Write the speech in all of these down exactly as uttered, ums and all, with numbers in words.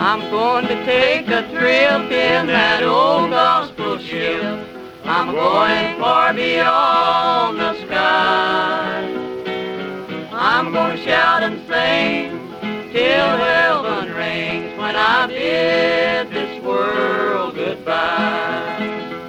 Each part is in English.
I'm going to take a trip in that old gospel ship. I'm going far beyond the sky. I'm going to shout and sing till heaven rings when I bid this world goodbye.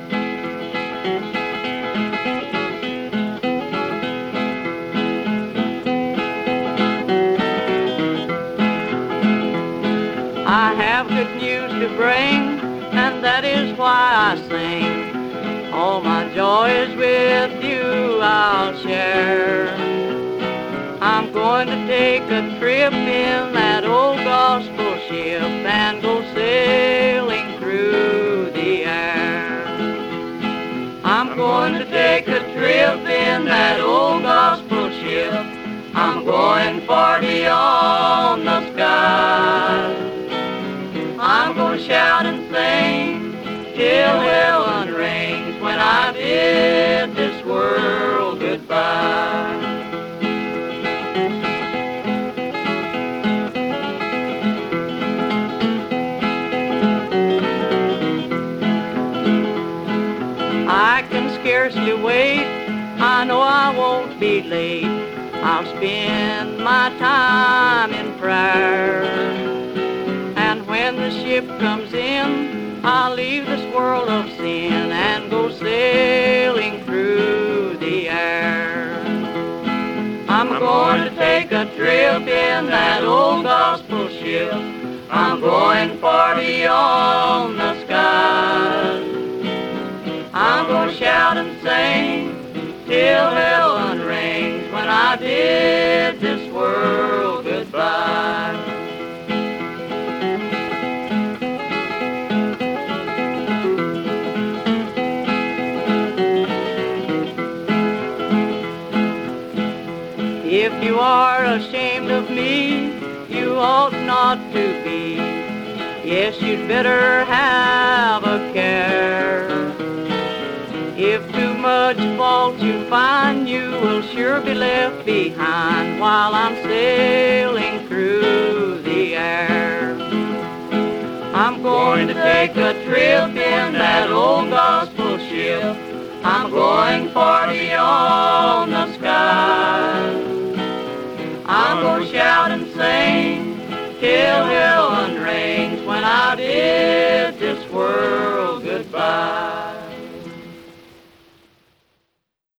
I have good news to bring, and that is why I sing. All my joys with you I'll share. I'm going to take a trip in that old gospel ship and go sailing through the air. I'm going to take a trip in that old gospel ship. I'm going far beyond the sky. I'm going to shout and sing till heaven rings when I bid this world goodbye. I can scarcely wait, I know I won't be late. I'll spend my time in prayer. And when the ship comes in, I'll leave this world of sin and go sailing through the air. I'm going to take a trip in that old gospel ship. I'm going far beyond the skies. I'm going to shout and sing till heaven rings when I bid this world goodbye. If you are ashamed of me, you ought not to be. Yes, you'd better have a care. If too much fault you find, you will sure be left behind while I'm sailing through the air. I'm going to take a trip in that old gospel ship. I'm going far beyond